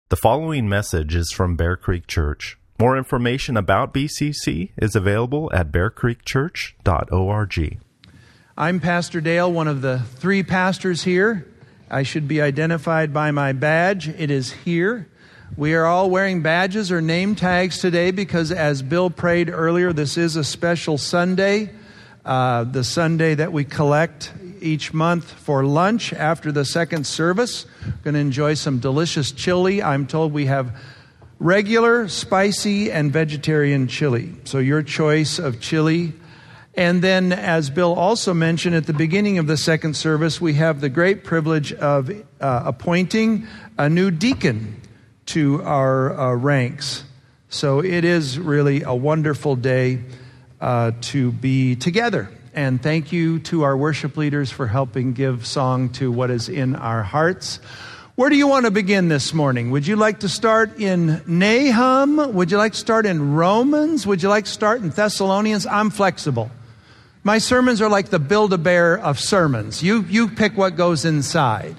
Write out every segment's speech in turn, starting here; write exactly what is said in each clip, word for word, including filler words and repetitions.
The following message is from Bear Creek Church. More information about B C C is available at bear creek church dot org. I'm Pastor Dale, one of the three pastors here. I should be identified by my badge. It is here. We are all wearing badges or name tags today because, as Bill prayed earlier, this is a special Sunday, uh, the Sunday that we collect each month for lunch after the second service. We're going to enjoy some delicious chili. I'm told we have regular, spicy, and vegetarian chili. So your choice of chili. And then, as Bill also mentioned at the beginning of the second service, we have the great privilege of uh, appointing a new deacon to our uh, ranks. So it is really a wonderful day uh, to be together. And thank you to our worship leaders for helping give song to what is in our hearts. Where do you want to begin this morning? Would you like to start in Nahum? Would you like to start in Romans? Would you like to start in Thessalonians? I'm flexible. My sermons are like the Build-A-Bear of sermons. You, you pick what goes inside.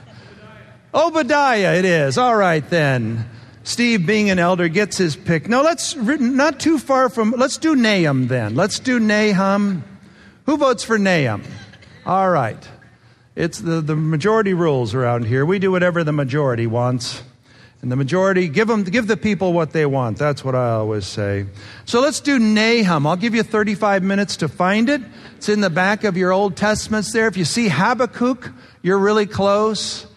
Obadiah it is. All right then. Steve, being an elder, gets his pick. No, let's, not too far from, let's do Nahum then. Let's do Nahum. Who votes for Nahum? All right. It's the, the majority rules around here. We do whatever the majority wants. And the majority, give them, give the people what they want. That's what I always say. So let's do Nahum. I'll give you thirty-five minutes to find it. It's in the back of your Old Testaments there. If you see Habakkuk, you're really close.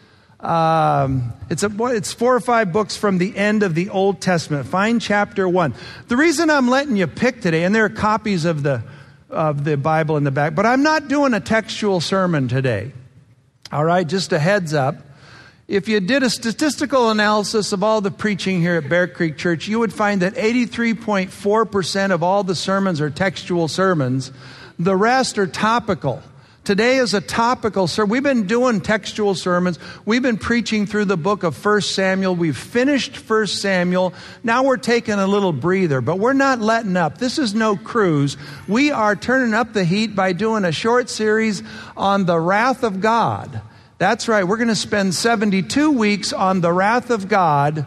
Um, it's a, it's four or five books from the end of the Old Testament. Find chapter one. The reason I'm letting you pick today, and there are copies of the of the Bible in the back, but I'm not doing a textual sermon today. All right, just a heads up. If you did a statistical analysis of all the preaching here at Bear Creek Church, you would find that eighty-three point four percent of all the sermons are textual sermons. The rest are topical. Today is a topical sermon. We've been doing textual sermons. We've been preaching through the book of First Samuel. We've finished First Samuel. Now we're taking a little breather, but we're not letting up. This is no cruise. We are turning up the heat by doing a short series on the wrath of God. That's right. We're going to spend seventy-two weeks on the wrath of God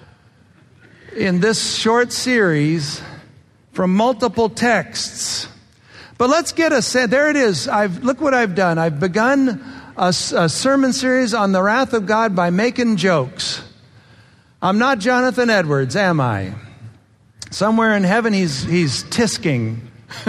in this short series from multiple texts. But let's get a sense. There it is. I've, look what I've done. I've begun a, a sermon series on the wrath of God by making jokes. I'm not Jonathan Edwards, am I? Somewhere in heaven he's, he's tisking.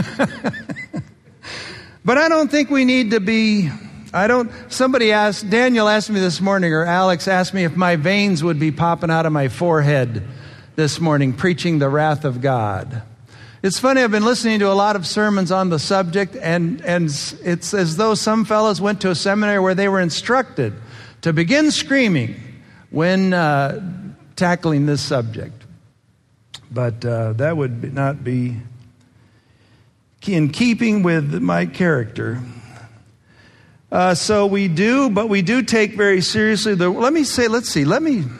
But I don't think we need to be, I don't, somebody asked, Daniel asked me this morning, or Alex asked me if my veins would be popping out of my forehead this morning, preaching the wrath of God. It's funny, I've been listening to a lot of sermons on the subject, and, and it's as though some fellows went to a seminary where they were instructed to begin screaming when uh, tackling this subject. But uh, that would not be in keeping with my character. Uh, so we do, but we do take very seriously the, let me say, let's see, let me,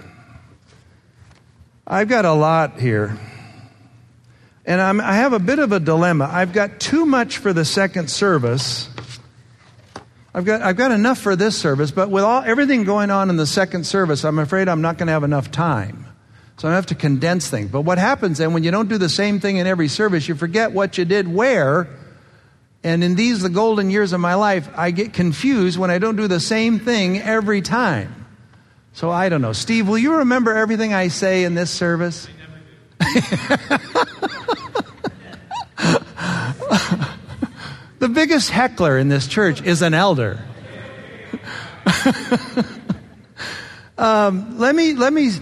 I've got a lot here. And I'm, I have a bit of a dilemma. I've got too much for the second service. I've got I've got enough for this service, but with all everything going on in the second service, I'm afraid I'm not going to have enough time. So I have to condense things. But what happens then when you don't do the same thing in every service, you forget what you did where. And in these, the golden years of my life, I get confused when I don't do the same thing every time. So I don't know. Steve, will you remember everything I say in this service? The biggest heckler in this church is an elder. um, let me let me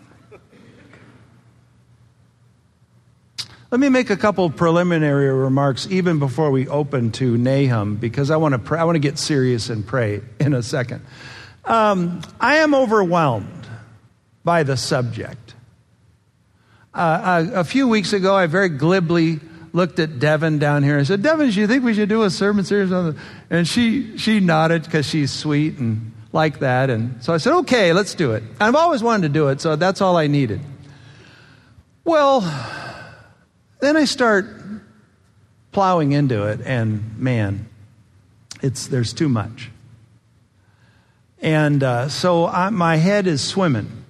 let me make a couple of preliminary remarks even before we open to Nahum, because I want to pray, I want to get serious and pray in a second. Um, I am overwhelmed by the subject. Uh, a, a few weeks ago, I very glibly looked at Devin down here and said, Devin, do you think we should do a sermon series on the... And she she nodded because she's sweet and like that. And so I said, okay, let's do it. I've always wanted to do it, so that's all I needed. Well, then I start plowing into it, and man, it's there's too much. And uh, so I, my head is swimming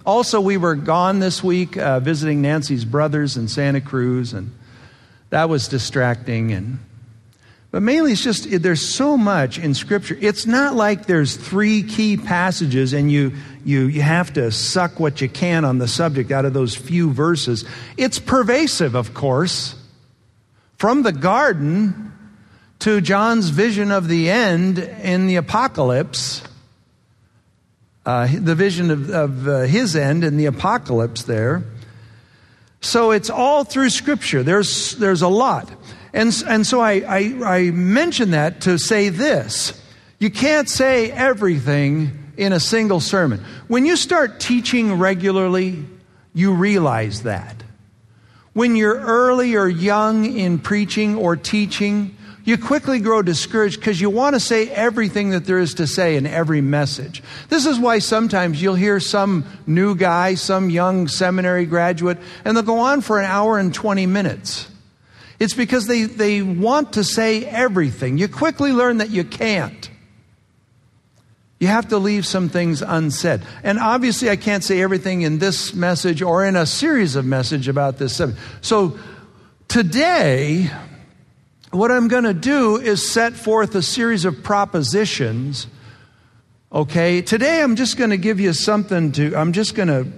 Also, we were gone this week uh, visiting Nancy's brothers in Santa Cruz, and that was distracting. And but mainly it's just, there's so much in Scripture. It's not like there's three key passages and you, you, you have to suck what you can on the subject out of those few verses. It's pervasive, of course. From the garden to John's vision of the end in the apocalypse, uh, the vision of, of uh, his end in the apocalypse there. So it's all through Scripture. There's, there's a lot. And, and so I, I, I mention that to say this. You can't say everything in a single sermon. When you start teaching regularly, you realize that. When you're early or young in preaching or teaching, you quickly grow discouraged because you want to say everything that there is to say in every message. This is why sometimes you'll hear some new guy, some young seminary graduate, and they'll go on for an hour and twenty minutes. It's because they, they want to say everything. You quickly learn that you can't. You have to leave some things unsaid. And obviously I can't say everything in this message or in a series of messages about this subject. So today, what I'm going to do is set forth a series of propositions. Okay, today I'm just going to give you something to, I'm just going to,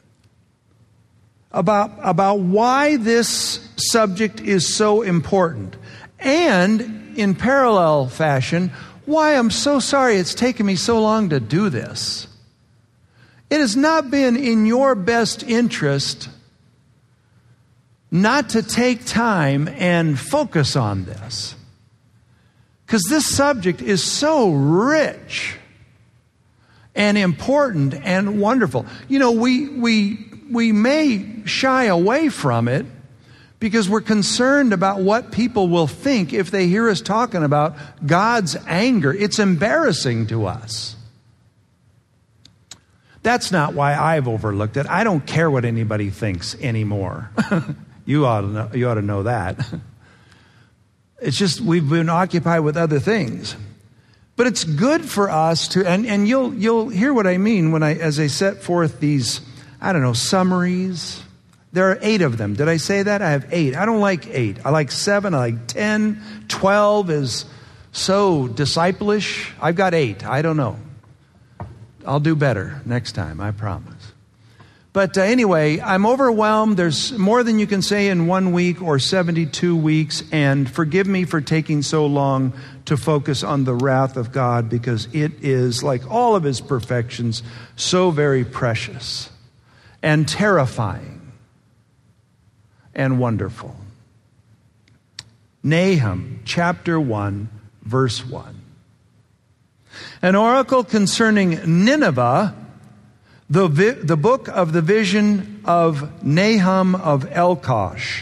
about, about why this subject is so important. And in parallel fashion, why I'm so sorry it's taken me so long to do this. It has not been in your best interest not to take time and focus on this. Because this subject is so rich and important and wonderful. You know, we we we may shy away from it because we're concerned about what people will think if they hear us talking about God's anger. It's embarrassing to us. That's not why I've overlooked it. I don't care what anybody thinks anymore. You ought to know, you ought to know that. It's just we've been occupied with other things. But it's good for us to, and, and you'll you'll hear what I mean when I as I set forth these, I don't know, summaries. There are eight of them. Did I say that? I have eight. I don't like eight. I like seven. I like ten. Twelve is so disciple-ish. I've got eight. I don't know. I'll do better next time, I promise. But uh, anyway, I'm overwhelmed. There's more than you can say in one week or seventy-two weeks. And forgive me for taking so long to focus on the wrath of God, because it is, like all of His perfections, so very precious and terrifying and wonderful. Nahum chapter one, verse one. An oracle concerning Nineveh, the, vi- the book of the vision of Nahum of Elkosh.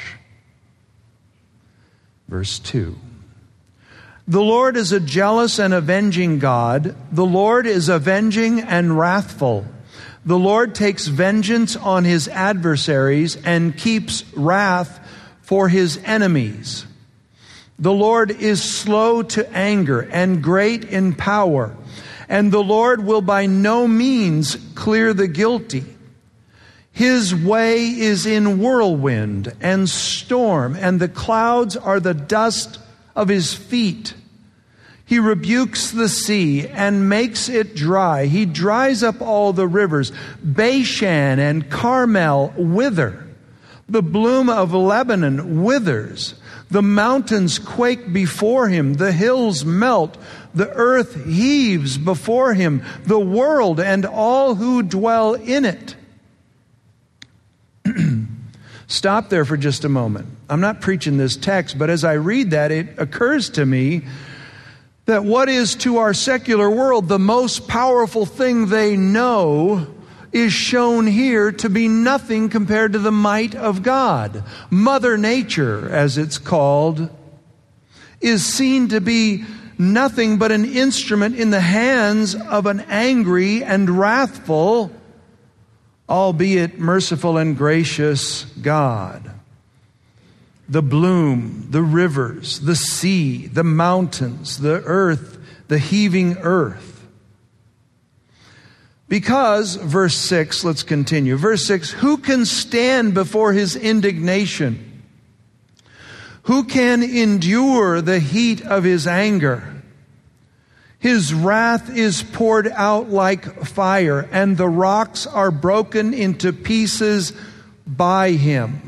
Verse two. The Lord is a jealous and avenging God. The Lord is avenging and wrathful. The Lord takes vengeance on His adversaries and keeps wrath for His enemies. The Lord is slow to anger and great in power, and the Lord will by no means clear the guilty. His way is in whirlwind and storm, and the clouds are the dust of His feet. He rebukes the sea and makes it dry. He dries up all the rivers. Bashan and Carmel wither. The bloom of Lebanon withers. The mountains quake before Him. The hills melt. The earth heaves before Him. The world and all who dwell in it. Stop there for just a moment. I'm not preaching this text, but as I read that, it occurs to me that what is to our secular world the most powerful thing they know is shown here to be nothing compared to the might of God. Mother Nature, as it's called, is seen to be nothing but an instrument in the hands of an angry and wrathful, albeit merciful and gracious God. The bloom, the rivers, the sea, the mountains, the earth, the heaving earth. Because, verse six, let's continue. Verse six, who can stand before his indignation? Who can endure the heat of his anger? His wrath is poured out like fire, and the rocks are broken into pieces by him.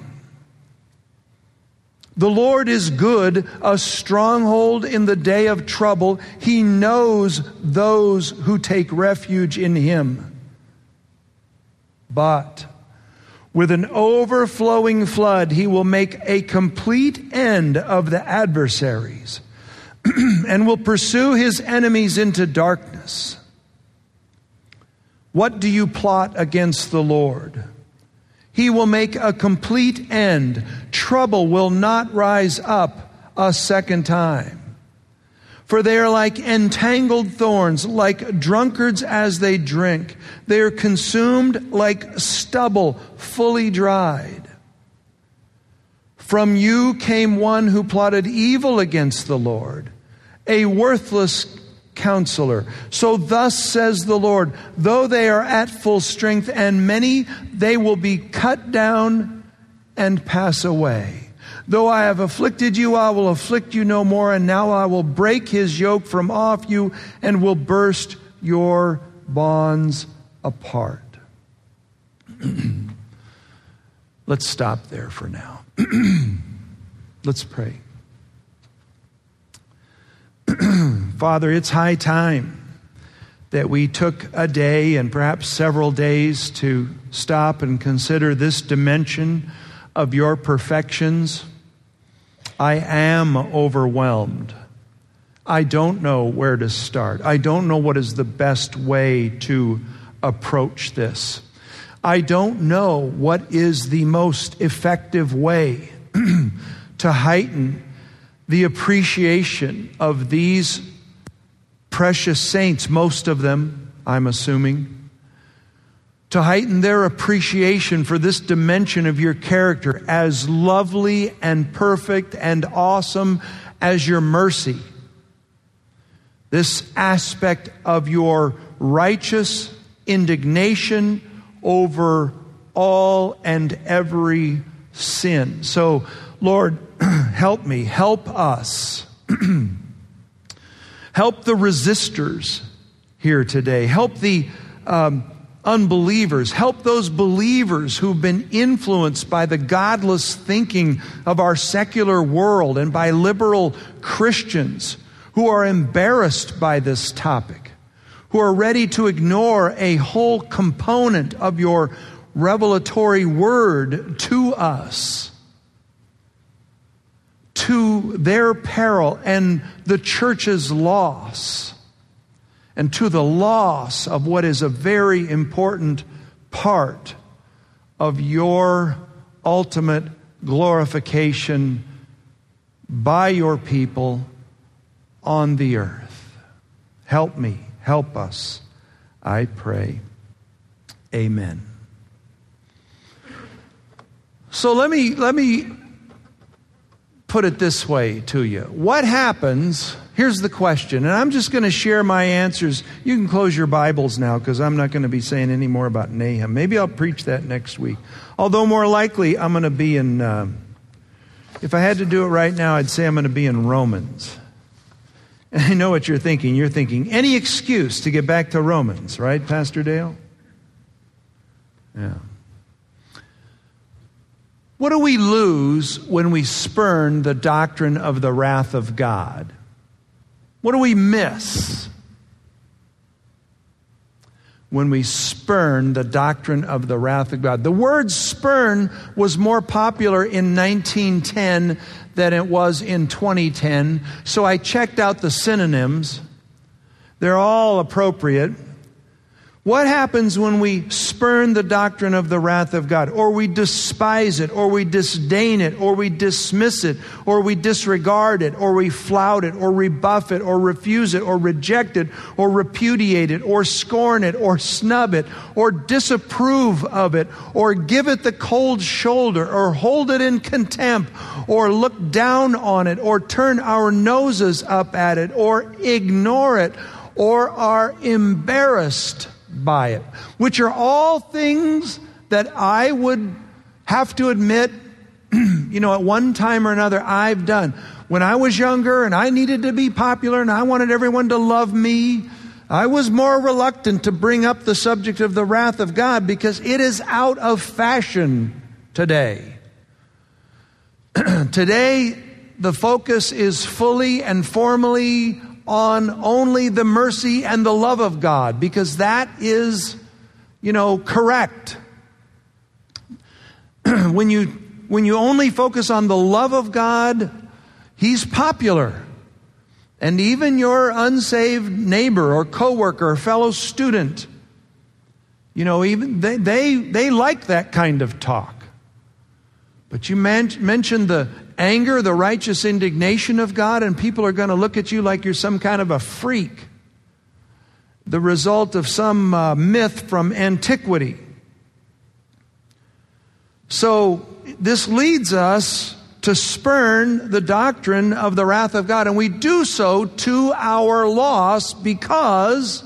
The Lord is good, a stronghold in the day of trouble. He knows those who take refuge in him. But with an overflowing flood, he will make a complete end of the adversaries and will pursue his enemies into darkness. What do you plot against the Lord? He will make a complete end. Trouble will not rise up a second time. For they are like entangled thorns, like drunkards as they drink. They are consumed like stubble fully dried. From you came one who plotted evil against the Lord, a worthless counselor. So thus says the Lord, though they are at full strength and many, they will be cut down and pass away. Though I have afflicted you, I will afflict you no more, and now I will break his yoke from off you and will burst your bonds apart. Let's stop there for now. Let's pray. Father, it's high time that we took a day and perhaps several days to stop and consider this dimension of your perfections. I am overwhelmed. I don't know where to start. I don't know what is the best way to approach this. I don't know what is the most effective way to heighten the appreciation of these precious saints, most of them, I'm assuming, to heighten their appreciation for this dimension of your character, as lovely and perfect and awesome as your mercy. This aspect of your righteous indignation over all and every sin. So, Lord, help me, help us. Help the resistors here today. Help the um, unbelievers. Help those believers who've been influenced by the godless thinking of our secular world and by liberal Christians who are embarrassed by this topic, who are ready to ignore a whole component of your revelatory word to us, to their peril and the church's loss, and to the loss of what is a very important part of your ultimate glorification by your people on the earth. Help me, help us, I pray. Amen. So let me let me put it this way to you. What happens, here's the question, and I'm just going to share my answers. You can close your Bibles now because I'm not going to be saying any more about Nahum. Maybe I'll preach that next week. Although more likely I'm going to be in, uh, if I had to do it right now, I'd say I'm going to be in Romans. And I know what you're thinking. You're thinking, any excuse to get back to Romans, right, Pastor Dale? Yeah. What do we lose when we spurn the doctrine of the wrath of God? What do we miss when we spurn the doctrine of the wrath of God? The word spurn was more popular in nineteen ten than it was in twenty ten. So I checked out the synonyms. They're all appropriate. What happens when we spurn the doctrine of the wrath of God, or we despise it, or we disdain it, or we dismiss it, or we disregard it, or we flout it, or rebuff it, or refuse it, or reject it, or repudiate it, or scorn it, or snub it, or disapprove of it, or give it the cold shoulder, or hold it in contempt, or look down on it, or turn our noses up at it, or ignore it, or are embarrassed by it, which are all things that I would have to admit, you know, at one time or another I've done. When I was younger and I needed to be popular and I wanted everyone to love me, I was more reluctant to bring up the subject of the wrath of God because it is out of fashion today. Today, the focus is fully and formally on only the mercy and the love of God, because that is, you know, correct. When you when you only focus on the love of God, He's popular. And even your unsaved neighbor or coworker or fellow student, you know, even they they, they like that kind of talk. But you man- mention the anger, the righteous indignation of God, and people are going to look at you like you're some kind of a freak. The result of some uh, myth from antiquity. So this leads us to spurn the doctrine of the wrath of God. And we do so to our loss because,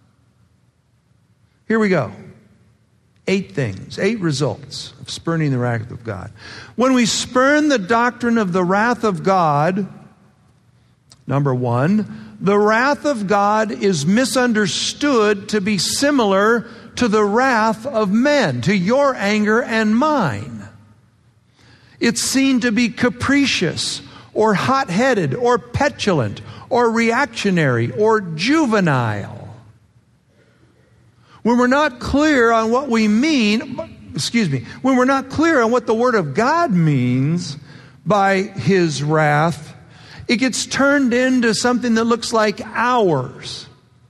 here we go. Eight things, eight results of spurning the wrath of God. When we spurn the doctrine of the wrath of God, number one, the wrath of God is misunderstood to be similar to the wrath of men, to your anger and mine. It's seen to be capricious or hot-headed or petulant or reactionary or juvenile. When we're not clear on what we mean, excuse me, when we're not clear on what the Word of God means by His wrath, it gets turned into something that looks like ours.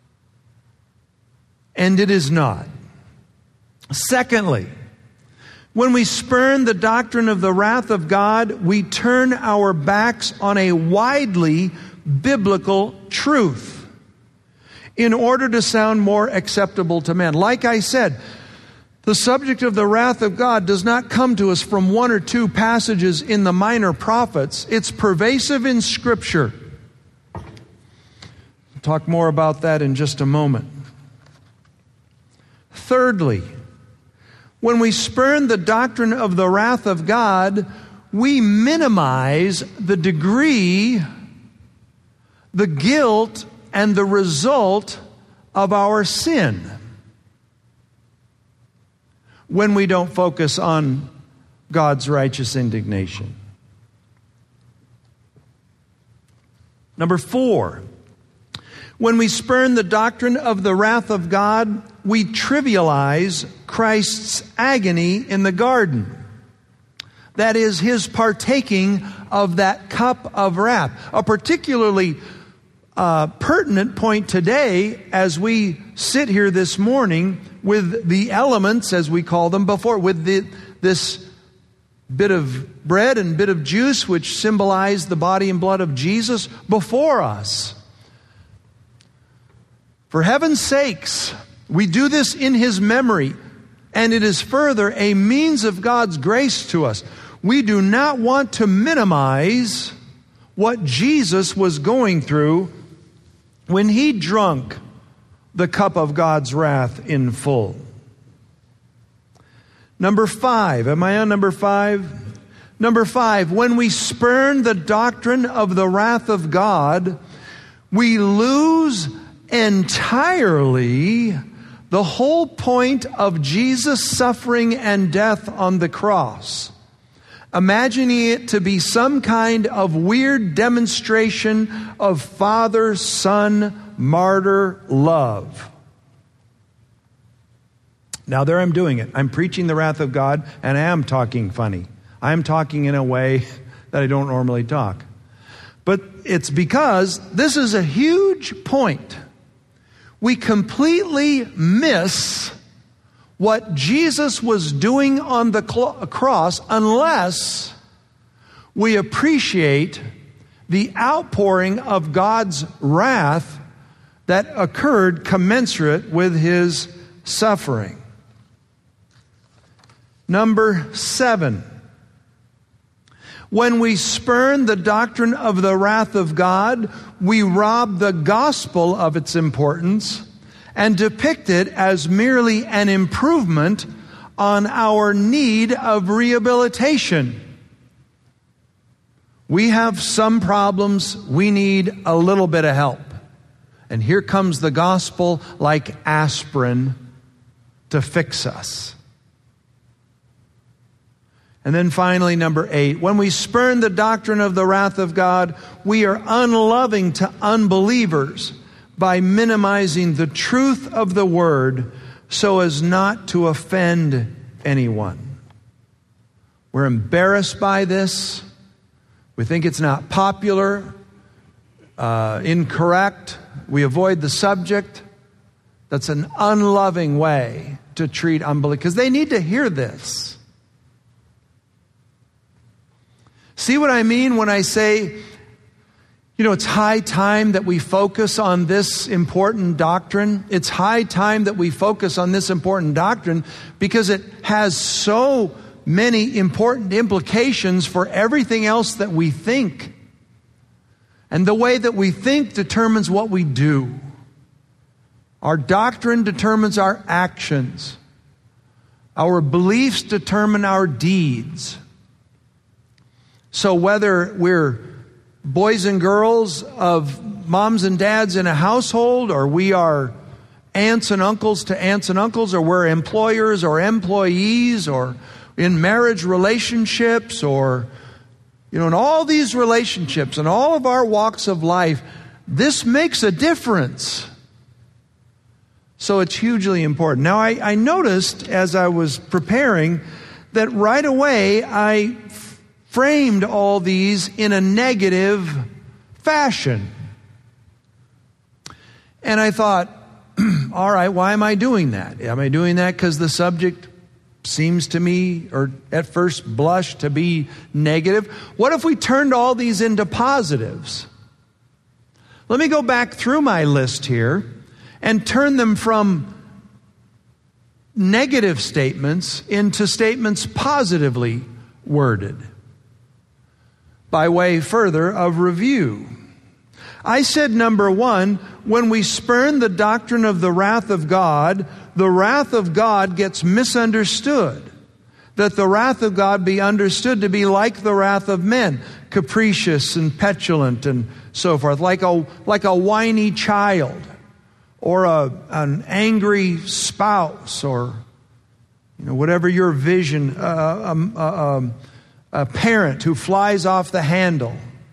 And it is not. Secondly, when we spurn the doctrine of the wrath of God, we turn our backs on a widely biblical truth in order to sound more acceptable to men. Like I said, the subject of the wrath of God does not come to us from one or two passages in the minor prophets. It's pervasive in Scripture. We'll talk more about that in just a moment. Thirdly, when we spurn the doctrine of the wrath of God, we minimize the degree, the guilt, and the result of our sin when we don't focus on God's righteous indignation. Number four, when we spurn the doctrine of the wrath of God, we trivialize Christ's agony in the garden. That is, His partaking of that cup of wrath. A particularly uh, pertinent point today as we sit here this morning with the elements, as we call them before, with the, this bit of bread and bit of juice which symbolize the body and blood of Jesus before us. For heaven's sakes, we do this in His memory, and it is further a means of God's grace to us. We do not want to minimize what Jesus was going through when He drank the cup of God's wrath in full. Number five, am I on number five? Number five, when we spurn the doctrine of the wrath of God, we lose entirely the whole point of Jesus' suffering and death on the cross, imagining it to be some kind of weird demonstration of father-son martyr love. Now there I'm doing it. I'm preaching the wrath of God, and I am talking funny. I'm talking in a way that I don't normally talk. But it's because this is a huge point. We completely miss what Jesus was doing on the cross unless we appreciate the outpouring of God's wrath that occurred commensurate with His suffering. Number seven, when we spurn the doctrine of the wrath of God, we rob the gospel of its importance and depict it as merely an improvement on our need of rehabilitation. We have some problems, we need a little bit of help. And here comes the gospel like aspirin to fix us. And then finally, number eight, when we spurn the doctrine of the wrath of God, we are unloving to unbelievers by minimizing the truth of the word so as not to offend anyone. We're embarrassed by this. We think it's not popular, uh, incorrect. We avoid the subject. That's an unloving way to treat unbelievers, because they need to hear this. See what I mean when I say, you know, it's high time that we focus on this important doctrine. It's high time that we focus on this important doctrine because it has so many important implications for everything else that we think. And the way that we think determines what we do. Our doctrine determines our actions. Our beliefs determine our deeds. So whether we're boys and girls of moms and dads in a household, or we are aunts and uncles to aunts and uncles, or we're employers or employees, or in marriage relationships, or, you know, in all these relationships, in all of our walks of life, this makes a difference. So it's hugely important. Now, I, I noticed as I was preparing that right away I f- framed all these in a negative fashion. And I thought, all right, why am I doing that? Am I doing that because the subject seems to me, or at first blush, to be negative? What if we turned all these into positives? Let me go back through my list here and turn them from negative statements into statements positively worded. By way further of review, I said, number one, when we spurn the doctrine of the wrath of God, the wrath of God gets misunderstood. That the wrath of God be understood to be like the wrath of men, capricious and petulant and so forth, like a, like a whiny child, or a, an angry spouse, or, you know, whatever your vision, uh, um, uh, um, a parent who flies off the handle.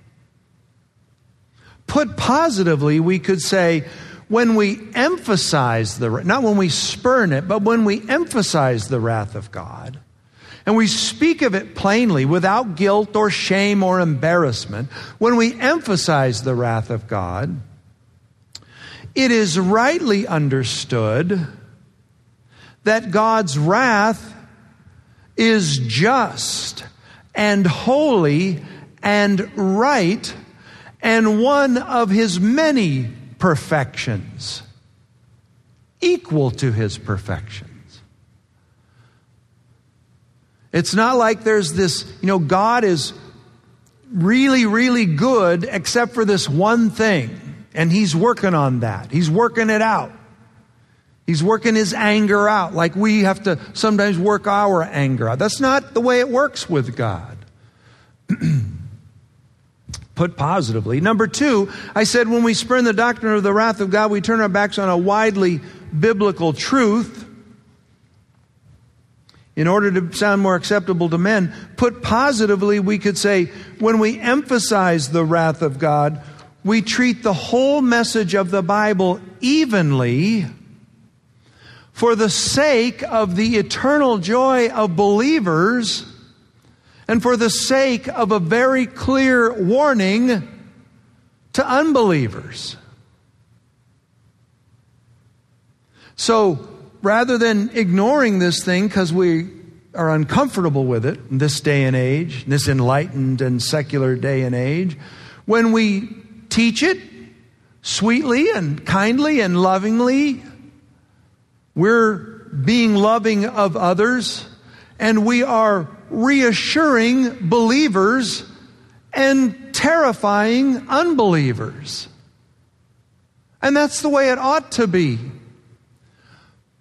Put positively, we could say, when we emphasize the, not when we spurn it, but when we emphasize the wrath of God, and we speak of it plainly without guilt or shame or embarrassment, when we emphasize the wrath of God, it is rightly understood that God's wrath is just and holy and right, and one of His many perfections, equal to His perfections. It's not like there's this, you know, God is really, really good except for this one thing, and He's working on that. He's working it out. He's working His anger out, like we have to sometimes work our anger out. That's not the way it works with God. Put positively. Number two, I said when we spurn the doctrine of the wrath of God, we turn our backs on a widely biblical truth in order to sound more acceptable to men. Put positively, we could say when we emphasize the wrath of God, we treat the whole message of the Bible evenly for the sake of the eternal joy of believers and for the sake of a very clear warning to unbelievers. So rather than ignoring this thing because we are uncomfortable with it in this day and age, this enlightened and secular day and age, when we teach it sweetly and kindly and lovingly, we're being loving of others, and we are reassuring believers and terrifying unbelievers. And that's the way it ought to be.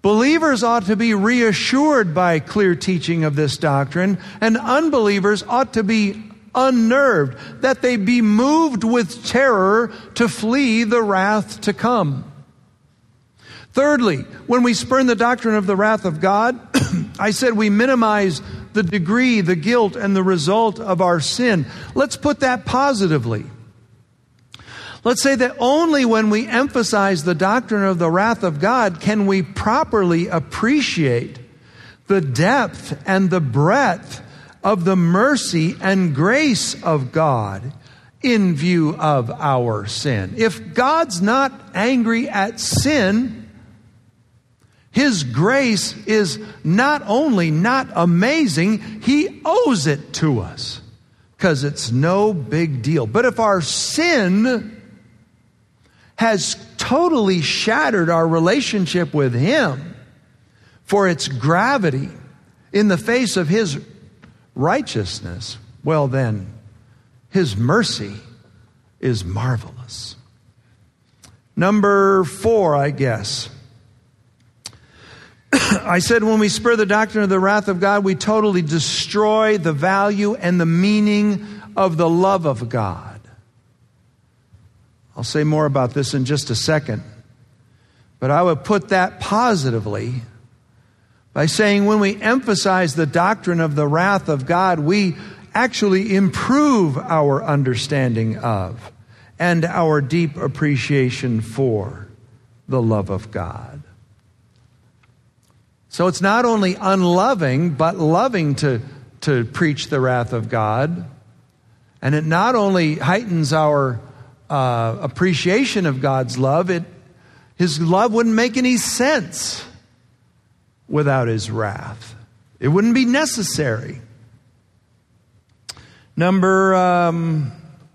Believers ought to be reassured by clear teaching of this doctrine, and unbelievers ought to be unnerved, that they be moved with terror to flee the wrath to come. Thirdly, when we spurn the doctrine of the wrath of God, I said we minimize the degree, the guilt, and the result of our sin. Let's put that positively. Let's say that only when we emphasize the doctrine of the wrath of God can we properly appreciate the depth and the breadth of the mercy and grace of God in view of our sin. If God's not angry at sin, His grace is not only not amazing, He owes it to us because it's no big deal. But if our sin has totally shattered our relationship with Him for its gravity in the face of His righteousness, well then, His mercy is marvelous. Number four, I guess. I said when we spur the doctrine of the wrath of God, we totally destroy the value and the meaning of the love of God. I'll say more about this in just a second. But I would put that positively by saying when we emphasize the doctrine of the wrath of God, we actually improve our understanding of and our deep appreciation for the love of God. So it's not only unloving, but loving to, to preach the wrath of God. And it not only heightens our uh, appreciation of God's love, it, His love wouldn't make any sense without His wrath. It wouldn't be necessary. Number um,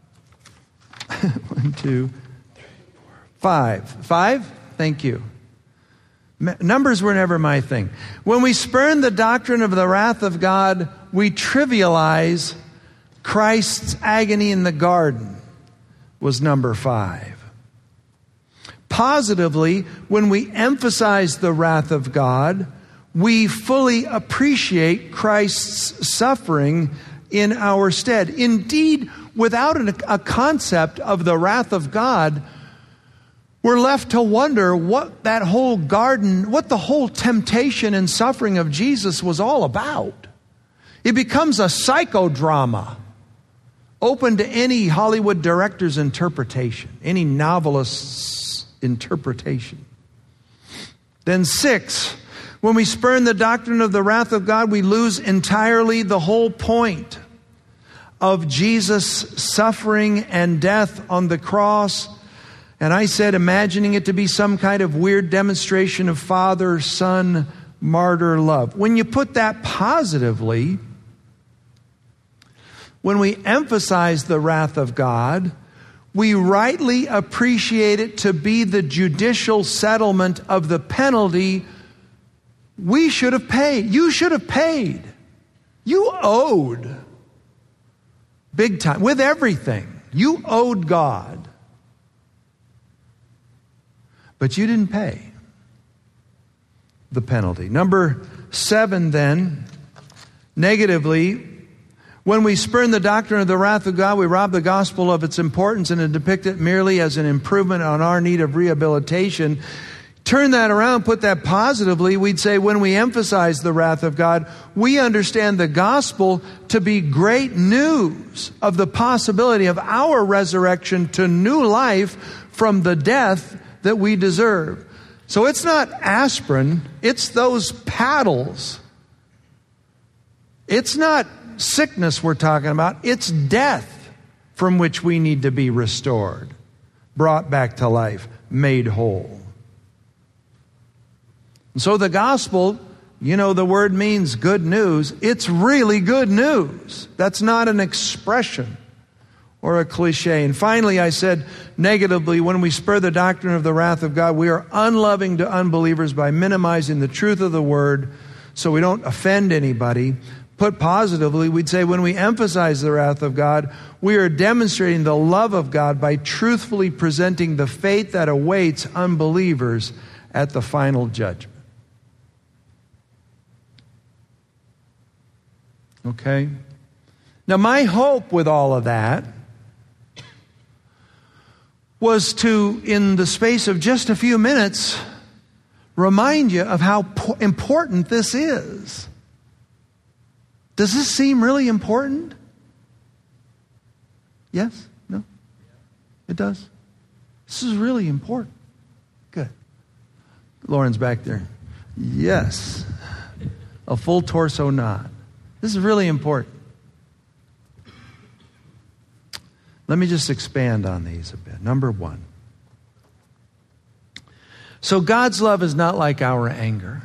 one, two, three, four, five. Five? Thank you. Numbers were never my thing. When we spurn the doctrine of the wrath of God, we trivialize Christ's agony in the garden, was number five. Positively, when we emphasize the wrath of God, we fully appreciate Christ's suffering in our stead. Indeed, without an, a concept of the wrath of God, we're left to wonder what that whole garden, what the whole temptation and suffering of Jesus was all about. It becomes a psychodrama open to any Hollywood director's interpretation, any novelist's interpretation. Then six, when we spurn the doctrine of the wrath of God, we lose entirely the whole point of Jesus' suffering and death on the cross. And I said, imagining it to be some kind of weird demonstration of father-son martyr love. When you put that positively, when we emphasize the wrath of God, we rightly appreciate it to be the judicial settlement of the penalty we should have paid. You should have paid. You owed. Big time. With everything. You owed God. But you didn't pay the penalty. Number seven then, negatively, when we spurn the doctrine of the wrath of God, we rob the gospel of its importance and depict it merely as an improvement on our need of rehabilitation. Turn that around, put that positively, we'd say when we emphasize the wrath of God, we understand the gospel to be great news of the possibility of our resurrection to new life from the death that we deserve. So it's not aspirin, it's those paddles. It's not sickness we're talking about, it's death from which we need to be restored, brought back to life, made whole. And so the gospel, you know, the word means good news. It's really good news. That's not an expression or a cliche. And finally, I said negatively, when we spur the doctrine of the wrath of God, we are unloving to unbelievers by minimizing the truth of the word so we don't offend anybody. Put positively, we'd say when we emphasize the wrath of God, we are demonstrating the love of God by truthfully presenting the fate that awaits unbelievers at the final judgment. Okay? Now, my hope with all of that was to, in the space of just a few minutes, remind you of how po- important this is. Does this seem really important? Yes? No? It does? This is really important. Good. Lauren's back there. Yes. A full torso nod. This is really important. Let me just expand on these a bit. Number one. So God's love is not like our anger.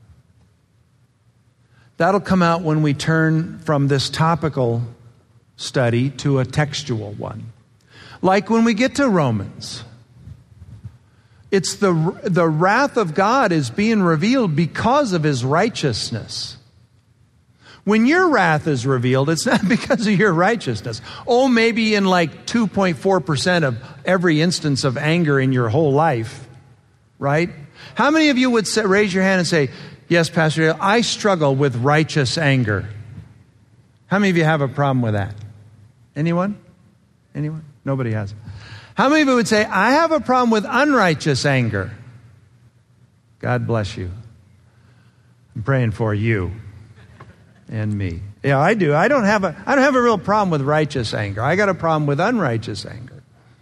That'll come out when we turn from this topical study to a textual one. Like when we get to Romans. It's the, the wrath of God is being revealed because of His righteousness. When your wrath is revealed, it's not because of your righteousness. Oh, maybe in like two point four percent of every instance of anger in your whole life, right? How many of you would say, raise your hand and say, yes, Pastor, I struggle with righteous anger? How many of you have a problem with that? Anyone? Anyone? Nobody has. How many of you would say, I have a problem with unrighteous anger? God bless you. I'm praying for you. And me. Yeah, I do. I don't have a I don't have a real problem with righteous anger. I got a problem with unrighteous anger.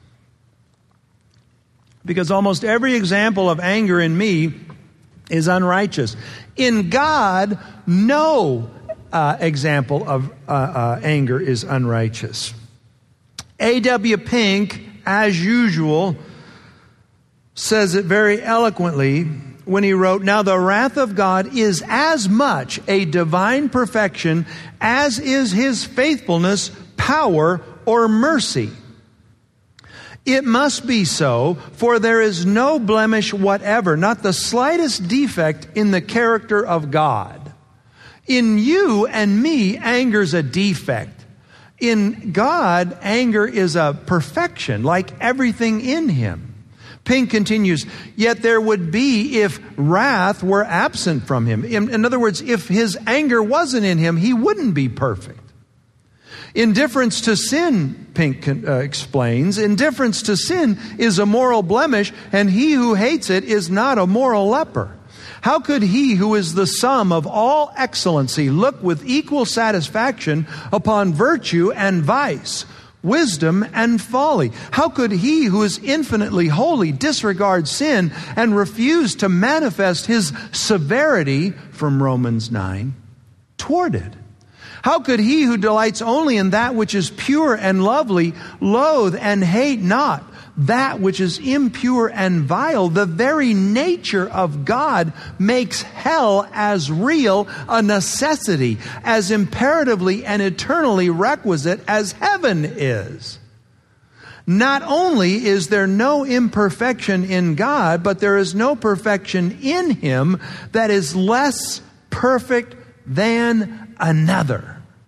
Because almost every example of anger in me is unrighteous. In God, no uh, example of uh, uh, anger is unrighteous. A W Pink, as usual, says it very eloquently when he wrote, now the wrath of God is as much a divine perfection as is His faithfulness, power, or mercy. It must be so, for there is no blemish whatever, not the slightest defect in the character of God. In you and me, anger's a defect. In God, anger is a perfection, like everything in Him. Pink continues, yet there would be if wrath were absent from Him. In, in other words, if His anger wasn't in Him, He wouldn't be perfect. Indifference to sin, Pink uh, explains, indifference to sin is a moral blemish, and he who hates it is not a moral leper. How could He who is the sum of all excellency look with equal satisfaction upon virtue and vice, wisdom and folly? How could He who is infinitely holy disregard sin and refuse to manifest His severity, from Romans nine, toward it? How could He who delights only in that which is pure and lovely loathe and hate not that which is impure and vile? The very nature of God makes hell as real a necessity, as imperatively and eternally requisite as heaven is. Not only is there no imperfection in God, but there is no perfection in Him that is less perfect than another.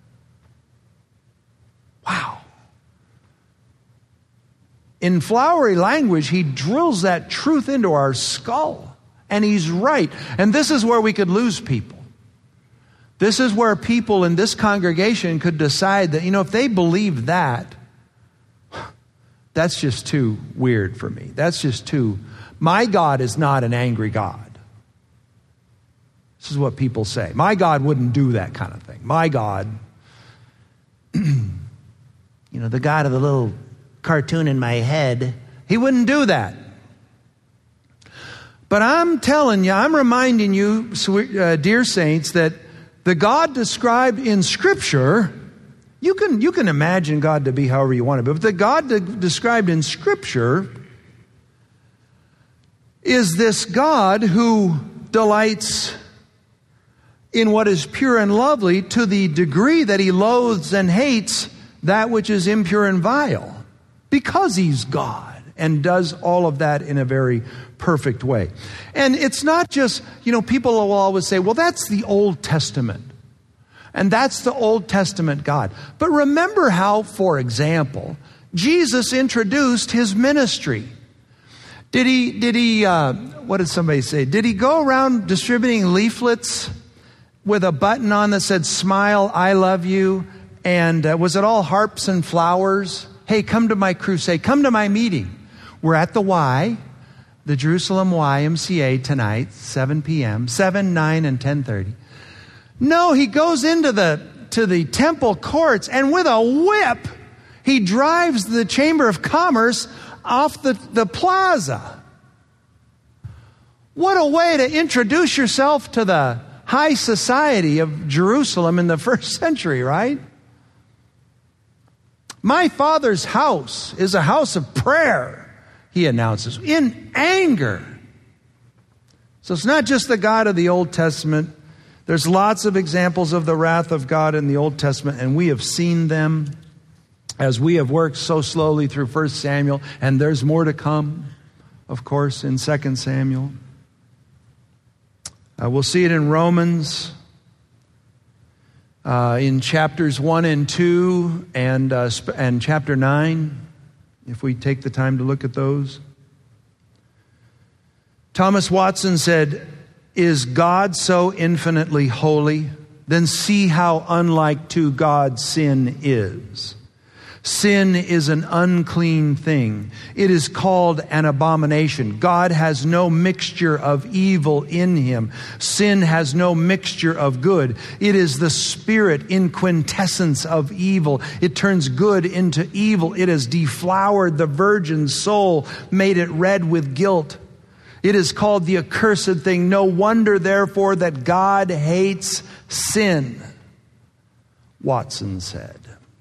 Wow. In flowery language, he drills that truth into our skull. And he's right. And this is where we could lose people. This is where people in this congregation could decide that, you know, if they believe that, that's just too weird for me. That's just too... My God is not an angry God. This is what people say. My God wouldn't do that kind of thing. My God... You know, the God of the little cartoon in my head, He wouldn't do that. But I'm telling you, I'm reminding you, sweet, uh, dear saints, that the God described in Scripture, you can, you can imagine God to be however you want to be, but the God de- described in Scripture is this God who delights in what is pure and lovely to the degree that He loathes and hates that which is impure and vile, because He's God and does all of that in a very perfect way. And it's not just, you know, people will always say, well, that's the Old Testament. And that's the Old Testament God. But remember how, for example, Jesus introduced His ministry. Did he, did he, uh, what did somebody say? Did He go around distributing leaflets with a button on that said, "Smile, I love you." And uh, was it all harps and flowers? Hey, come to my crusade. Come to my meeting. We're at the Y, the Jerusalem Y M C A tonight, seven p.m., seven, nine, and ten thirty. No, he goes into the to the temple courts, and with a whip, he drives the Chamber of Commerce off the, the plaza. What a way to introduce yourself to the high society of Jerusalem in the first century, right? My Father's house is a house of prayer, he announces, in anger. So it's not just the God of the Old Testament. There's lots of examples of the wrath of God in the Old Testament, and we have seen them as we have worked so slowly through First Samuel, and there's more to come, of course, in Second Samuel. Uh, we'll see it in Romans, uh, in chapters one and two, and uh, sp- and chapter nine, if we take the time to look at those. Thomas Watson said, "Is God so infinitely holy? Then see how unlike to God sin is. Sin is an unclean thing. It is called an abomination. God has no mixture of evil in him. Sin has no mixture of good. It is the spirit in quintessence of evil. It turns good into evil. It has deflowered the virgin's soul, made it red with guilt. It is called the accursed thing. No wonder, therefore, that God hates sin," Watson said.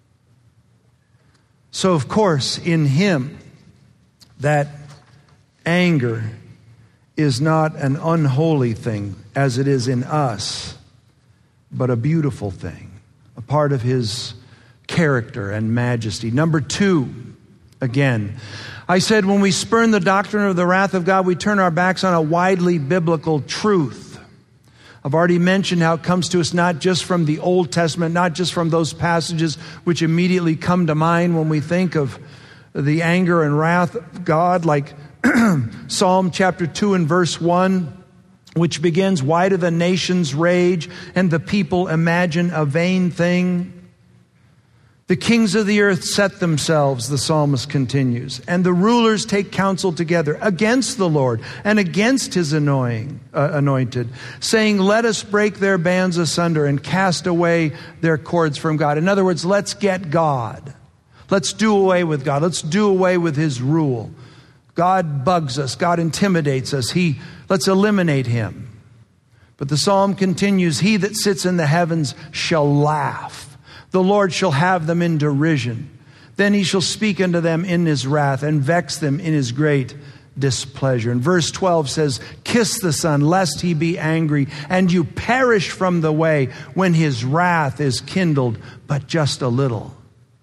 So, of course, in him, that anger is not an unholy thing as it is in us, but a beautiful thing, a part of his character and majesty. Number two, again, I said when we spurn the doctrine of the wrath of God, we turn our backs on a widely biblical truth. I've already mentioned how it comes to us not just from the Old Testament, not just from those passages which immediately come to mind when we think of the anger and wrath of God, like Psalm chapter two and verse one, which begins, "Why do the nations rage and the people imagine a vain thing? The kings of the earth set themselves," the psalmist continues, "and the rulers take counsel together against the Lord and against his annoying, uh, anointed, saying, let us break their bands asunder and cast away their cords from God." In other words, let's get God. Let's do away with God. Let's do away with his rule. God bugs us. God intimidates us. He, let's eliminate him. But the psalm continues, "He that sits in the heavens shall laugh. The Lord shall have them in derision. Then he shall speak unto them in his wrath and vex them in his great displeasure." And verse twelve says, "Kiss the Son, lest he be angry, and you perish from the way when his wrath is kindled, but just a little."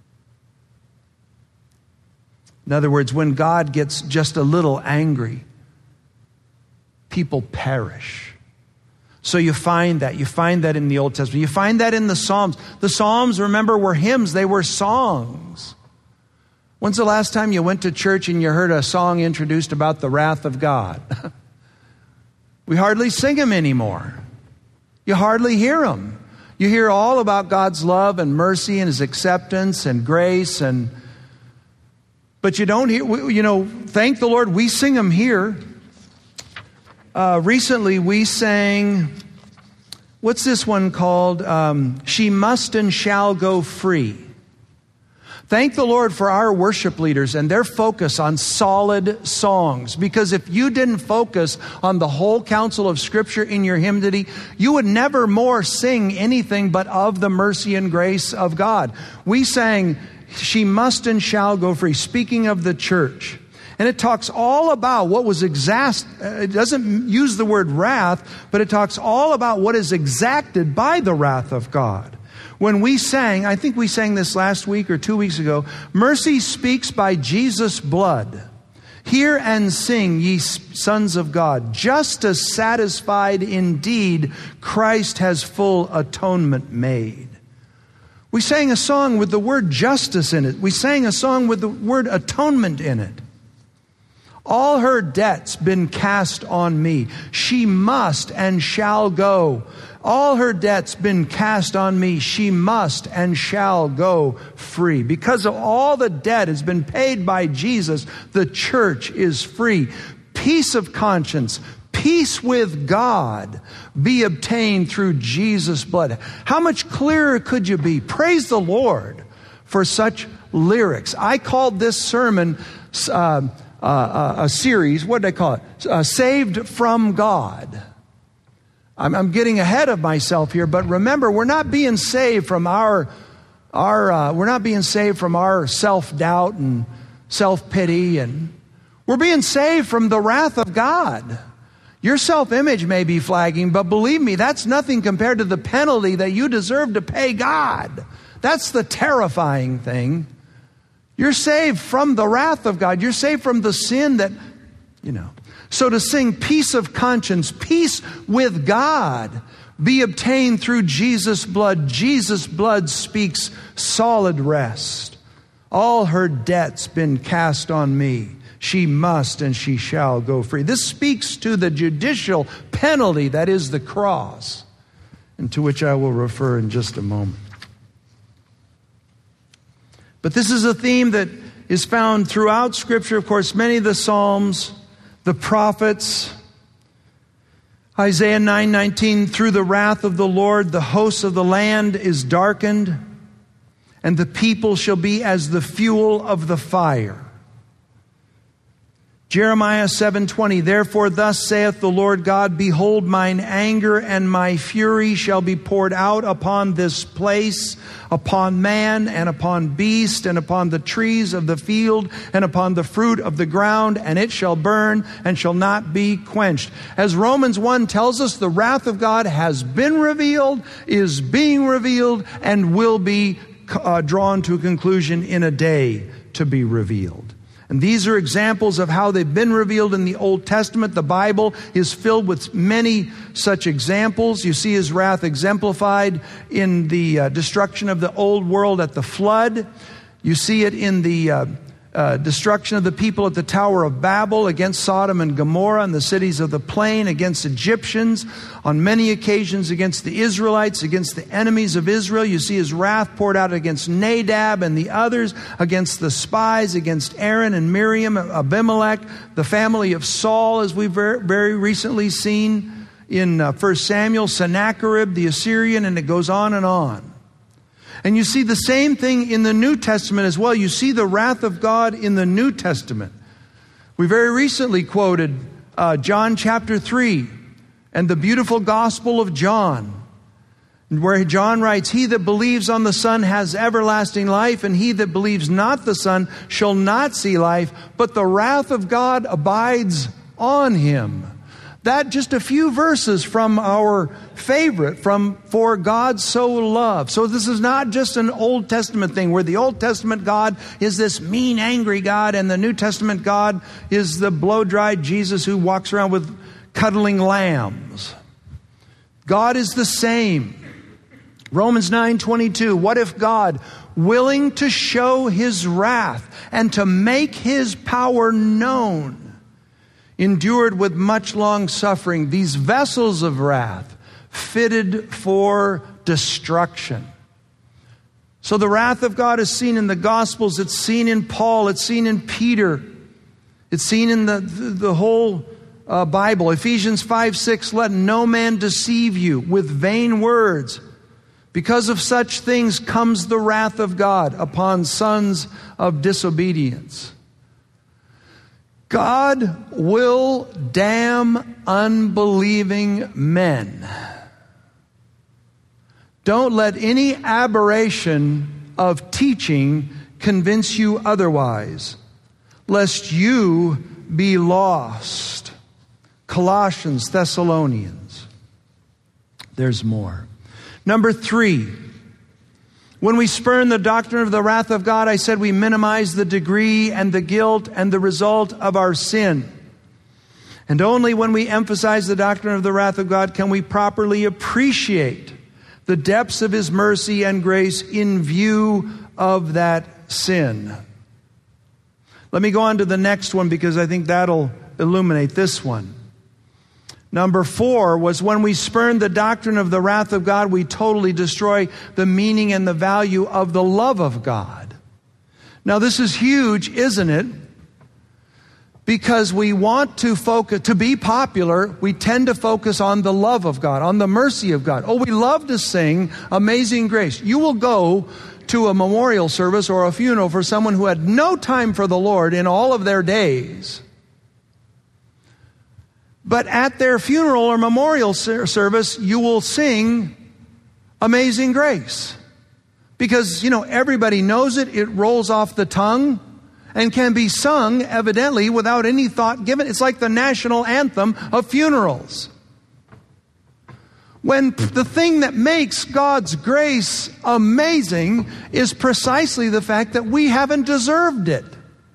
In other words, when God gets just a little angry, people perish. So you find that. You find that in the Old Testament. You find that in the Psalms. The Psalms, remember, were hymns. They were songs. When's the last time you went to church and you heard a song introduced about the wrath of God? We hardly sing them anymore. You hardly hear them. You hear all about God's love and mercy and his acceptance and grace, and but you don't hear, you know, thank the Lord, we sing them here. Uh, recently we sang, what's this one called? Um, "She Must and Shall Go Free." Thank the Lord for our worship leaders and their focus on solid songs. Because if you didn't focus on the whole counsel of Scripture in your hymnody, you would never more sing anything but of the mercy and grace of God. We sang, "She Must and Shall Go Free," speaking of the church. And it talks all about what was exact. It doesn't use the word wrath, but it talks all about what is exacted by the wrath of God. When we sang, I think we sang this last week or two weeks ago, "Mercy speaks by Jesus' blood. Hear and sing, ye sons of God. Justice satisfied indeed, Christ has full atonement made." We sang a song with the word justice in it. We sang a song with the word atonement in it. All her debts been cast on me. She must and shall go. All her debts been cast on me. She must and shall go free. Because of all the debt has been paid by Jesus, the church is free. Peace of conscience, peace with God be obtained through Jesus' blood. How much clearer could you be? Praise the Lord for such lyrics. I called this sermon uh, uh, a series, what did I call it? Uh, Saved from God. I'm, I'm getting ahead of myself here, but remember, we're not being saved from our, our uh, we're not being saved from our self-doubt and self-pity, and we're being saved from the wrath of God. Your self-image may be flagging, but believe me, that's nothing compared to the penalty that you deserve to pay God. That's the terrifying thing. You're saved from the wrath of God. You're saved from the sin that, you know. So to sing peace of conscience, peace with God, be obtained through Jesus' blood. Jesus' blood speaks solid rest. All her debts been cast on me. She must and she shall go free. This speaks to the judicial penalty that is the cross, and to which I will refer in just a moment. But this is a theme that is found throughout Scripture. Of course, many of the Psalms, the prophets, Isaiah nine nineteen, through the wrath of the Lord, the host of the land is darkened, and the people shall be as the fuel of the fire. Jeremiah seven twenty, therefore thus saith the Lord God, behold, mine anger and my fury shall be poured out upon this place, upon man and upon beast and upon the trees of the field and upon the fruit of the ground, and it shall burn and shall not be quenched. As Romans one tells us, the wrath of God has been revealed, is being revealed, and will be uh, drawn to a conclusion in a day to be revealed. And these are examples of how they've been revealed in the Old Testament. The Bible is filled with many such examples. You see His wrath exemplified in the uh, destruction of the old world at the flood. You see it in the uh, uh, destruction of the people at the Tower of Babel, against Sodom and Gomorrah and the cities of the plain, against Egyptians, on many occasions against the Israelites, against the enemies of Israel. You see His wrath poured out against Nadab and the others, against the spies, against Aaron and Miriam, Abimelech, the family of Saul, as we've very, very recently seen in uh, First Samuel, Sennacherib, the Assyrian, and it goes on and on. And you see the same thing in the New Testament as well. You see the wrath of God in the New Testament. We very recently quoted uh, John chapter three and the beautiful Gospel of John, where John writes, he that believes on the Son has everlasting life, and he that believes not the Son shall not see life, but the wrath of God abides on him. That just a few verses from our favorite, from For God So Loved. So this is not just an Old Testament thing where the Old Testament God is this mean, angry God, and the New Testament God is the blow-dried Jesus who walks around with cuddling lambs. God is the same. Romans nine twenty-two, what if God, willing to show His wrath and to make His power known, endured with much long suffering these vessels of wrath fitted for destruction. So the wrath of God is seen in the Gospels. It's seen in Paul. It's seen in Peter. It's seen in the, the, the whole uh, Bible. Ephesians five six, let no man deceive you with vain words. Because of such things comes the wrath of God upon sons of disobedience. God will damn unbelieving men. Don't let any aberration of teaching convince you otherwise, lest you be lost. Colossians, Thessalonians. There's more. Number three. When we spurn the doctrine of the wrath of God, I said we minimize the degree and the guilt and the result of our sin. And only when we emphasize the doctrine of the wrath of God can we properly appreciate the depths of His mercy and grace in view of that sin. Let me go on to the next one because I think that'll illuminate this one. Number four was when we spurn the doctrine of the wrath of God, we totally destroy the meaning and the value of the love of God. Now this is huge, isn't it? Because we want to focus, to be popular, we tend to focus on the love of God, on the mercy of God. Oh, we love to sing Amazing Grace. You will go to a memorial service or a funeral for someone who had no time for the Lord in all of their days. But at their funeral or memorial service, you will sing Amazing Grace. Because, you know, everybody knows it. It rolls off the tongue and can be sung, evidently, without any thought given. It's like the national anthem of funerals. When the thing that makes God's grace amazing is precisely the fact that we haven't deserved it.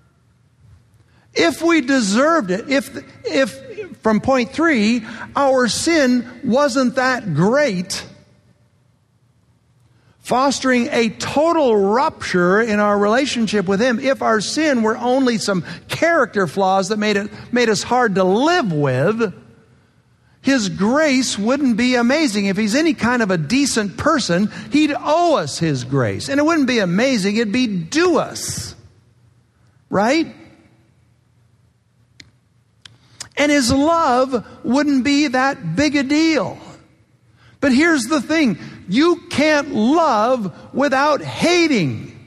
If we deserved it, if, if from point three, our sin wasn't that great, fostering a total rupture in our relationship with Him, if our sin were only some character flaws that made it made us hard to live with, His grace wouldn't be amazing. If He's any kind of a decent person, He'd owe us His grace. And it wouldn't be amazing, it'd be due us. Right? And His love wouldn't be that big a deal. But here's the thing. You can't love without hating.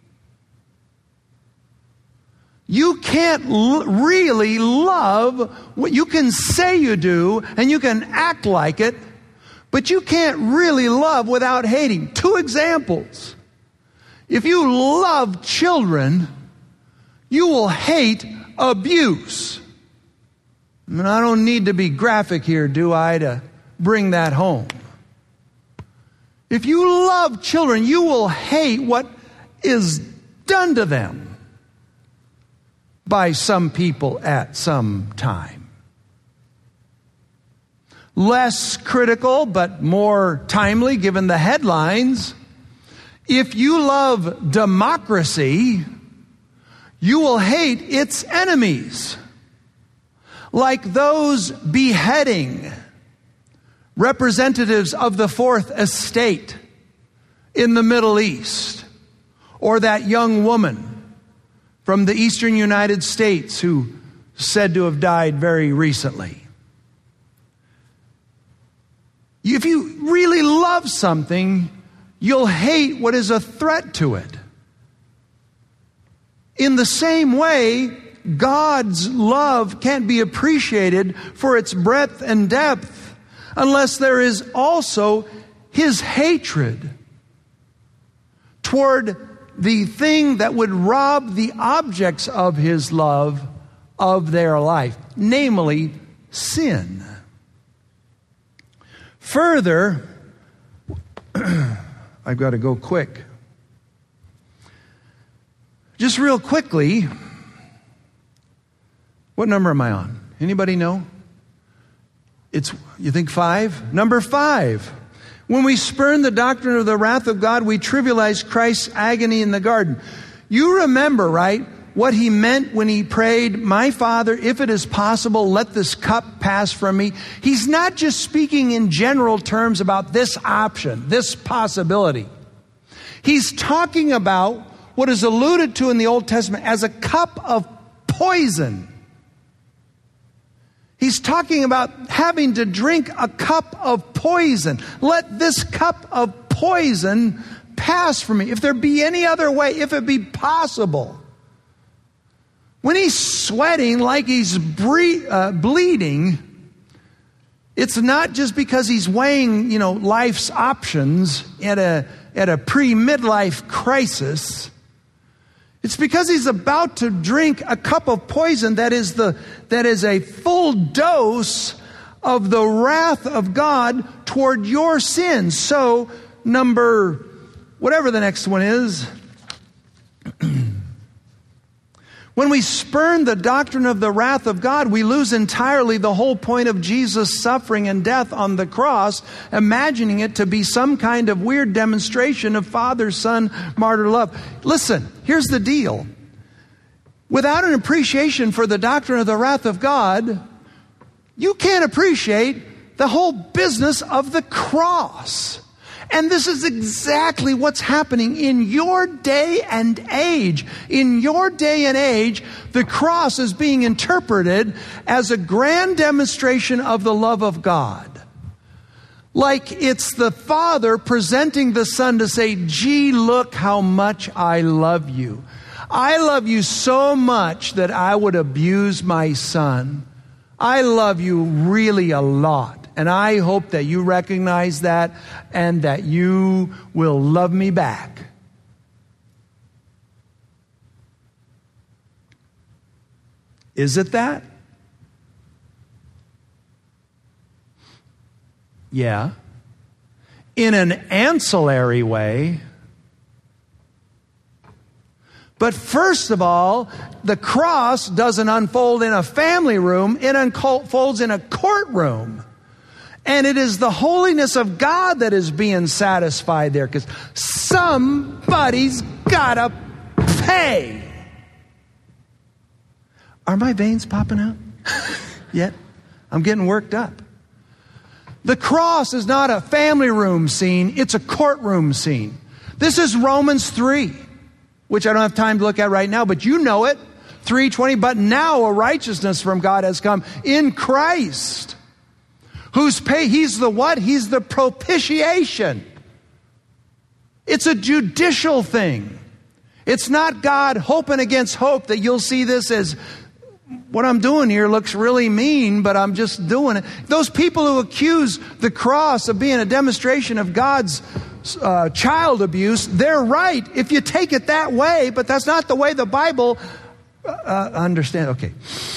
You can't l- really love what you can say you do, and you can act like it, but you can't really love without hating. Two examples. If you love children, you will hate abuse. I mean, I don't need to be graphic here, do I, to bring that home. If you love children, you will hate what is done to them by some people at some time. Less critical, but more timely, given the headlines. If you love democracy, you will hate its enemies. Like those beheading representatives of the Fourth Estate in the Middle East, or that young woman from the eastern United States who said to have died very recently. If you really love something, you'll hate what is a threat to it. In the same way, God's love can't be appreciated for its breadth and depth unless there is also His hatred toward the thing that would rob the objects of His love of their life, namely sin. Further, I've got to go quick. Just real quickly, what number am I on? Anybody know? It's, you think five? Number five. When we spurn the doctrine of the wrath of God, we trivialize Christ's agony in the garden. You remember, right, what He meant when He prayed, "My Father, if it is possible, let this cup pass from me." He's not just speaking in general terms about this option, this possibility. He's talking about what is alluded to in the Old Testament as a cup of poison. He's talking about having to drink a cup of poison. Let this cup of poison pass from me. If there be any other way, if it be possible. When he's sweating like he's bre- uh, bleeding, it's not just because he's weighing, you know, life's options at a at a pre-midlife crisis. It's because he's about to drink a cup of poison that is the that is a full dose of the wrath of God toward your sins. So, number, whatever the next one is, when we spurn the doctrine of the wrath of God, we lose entirely the whole point of Jesus' suffering and death on the cross, imagining it to be some kind of weird demonstration of Father-Son martyr love. Listen, here's the deal. Without an appreciation for the doctrine of the wrath of God, you can't appreciate the whole business of the cross. And this is exactly what's happening in your day and age. In your day and age, the cross is being interpreted as a grand demonstration of the love of God. Like it's the Father presenting the Son to say, gee, look how much I love you. I love you so much that I would abuse my son. I love you really a lot. And I hope that you recognize that and that you will love me back. Is it that? Yeah. In an ancillary way. But first of all, the cross doesn't unfold in a family room. It unfolds in a courtroom. And it is the holiness of God that is being satisfied there, because somebody's got to pay. Are my veins popping out yet? I'm getting worked up. The cross is not a family room scene. It's a courtroom scene. This is Romans three, which I don't have time to look at right now, but you know it. three twenty, but now a righteousness from God has come in Christ. Who's pay? He's the what? He's the propitiation. It's a judicial thing. It's not God hoping against hope that you'll see this as, what I'm doing here looks really mean, but I'm just doing it. Those people who accuse the cross of being a demonstration of God's uh, child abuse, they're right if you take it that way, but that's not the way the Bible uh, understands. Okay.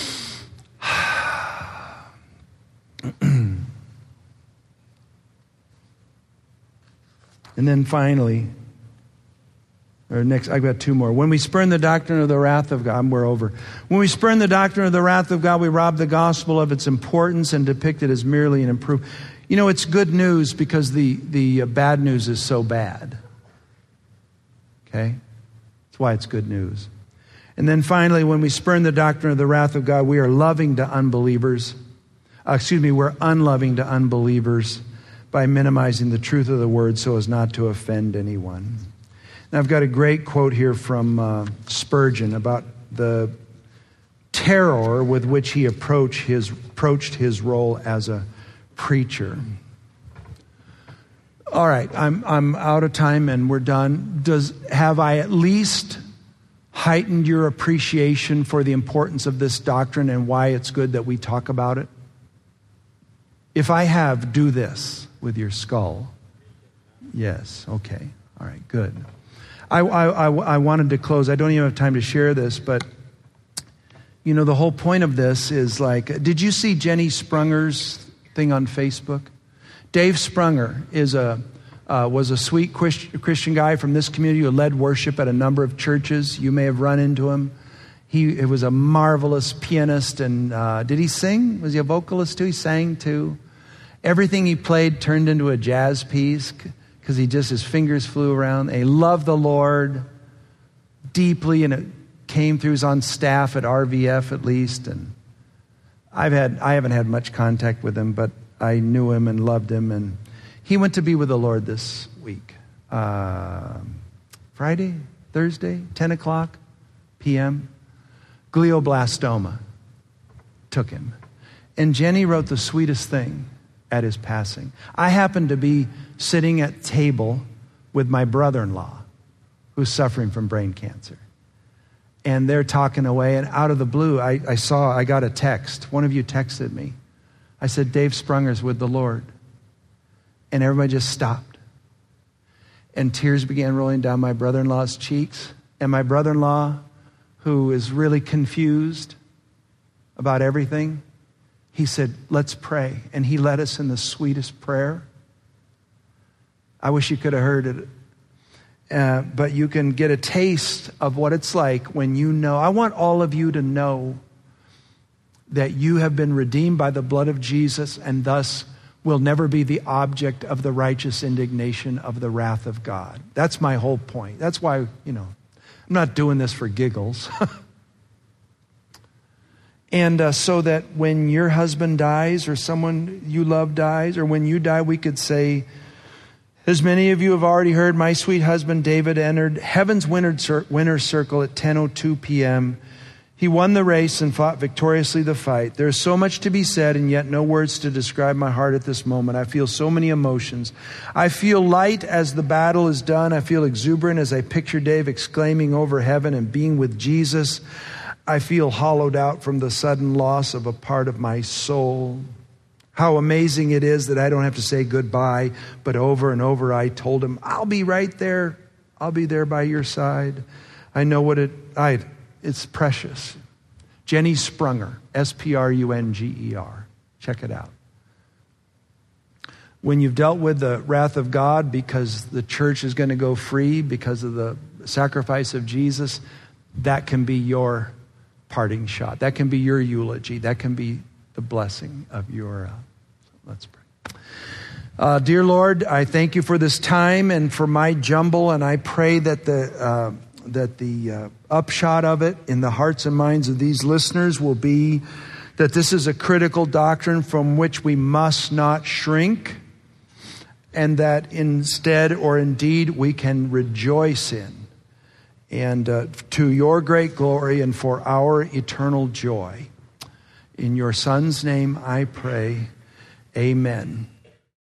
And then finally, or next, I've got two more. When we spurn the doctrine of the wrath of God, we're over. When we spurn the doctrine of the wrath of God, we rob the gospel of its importance and depict it as merely an improvement. You know, it's good news because the, the uh, bad news is so bad. Okay? That's why it's good news. And then finally, when we spurn the doctrine of the wrath of God, we are loving to unbelievers. Uh, excuse me, we're unloving to unbelievers by minimizing the truth of the word so as not to offend anyone. Now, I've got a great quote here from uh, Spurgeon about the terror with which he approached his, approached his role as a preacher. All right, I'm, I'm out of time and we're done. Does, have I at least heightened your appreciation for the importance of this doctrine and why it's good that we talk about it? If I have, do this with your skull. Yes, okay. All right, good. I, I, I, I wanted to close. I don't even have time to share this, but, you know, the whole point of this is like, did you see Jenny Sprunger's thing on Facebook? Dave Sprunger is a, uh, was a sweet Christian guy from this community who led worship at a number of churches. You may have run into him. He, he was a marvelous pianist, and uh, did he sing? Was he a vocalist too? He sang too. Everything he played turned into a jazz piece because he just, his fingers flew around. He loved the Lord deeply, and it came through. He was on staff at R V F at least, and I've had, I haven't had much contact with him, but I knew him and loved him, and he went to be with the Lord this week. Uh, Friday, Thursday, ten o'clock p.m. Glioblastoma took him. And Jenny wrote the sweetest thing at his passing. I happened to be sitting at table with my brother-in-law who's suffering from brain cancer. And they're talking away, and out of the blue, I, I saw, I got a text. One of you texted me. I said, Dave Sprunger's with the Lord. And everybody just stopped. And tears began rolling down my brother-in-law's cheeks. And my brother-in-law, who is really confused about everything, he said, let's pray. And he led us in the sweetest prayer. I wish you could have heard it. Uh, but you can get a taste of what it's like when you know. I want all of you to know that you have been redeemed by the blood of Jesus and thus will never be the object of the righteous indignation of the wrath of God. That's my whole point. That's why, you know, I'm not doing this for giggles. And uh, so that when your husband dies or someone you love dies, or when you die, we could say, as many of you have already heard, my sweet husband David entered heaven's winner's circle at ten oh two p.m. He won the race and fought victoriously the fight. There is so much to be said and yet no words to describe my heart at this moment. I feel so many emotions. I feel light as the battle is done. I feel exuberant as I picture Dave exclaiming over heaven and being with Jesus. I feel hollowed out from the sudden loss of a part of my soul. How amazing it is that I don't have to say goodbye, but over and over I told him, I'll be right there. I'll be there by your side. I know what it, I, it's precious. Jenny Sprunger, S P R U N G E R. Check it out. When you've dealt with the wrath of God because the church is going to go free because of the sacrifice of Jesus, that can be your parting shot. That can be your eulogy. That can be the blessing of your, uh, let's pray. Uh, dear Lord, I thank you for this time and for my jumble, and I pray that the uh, that the uh, upshot of it in the hearts and minds of these listeners will be that this is a critical doctrine from which we must not shrink, and that instead or indeed we can rejoice in. And uh, to your great glory and for our eternal joy. In your Son's name I pray, amen.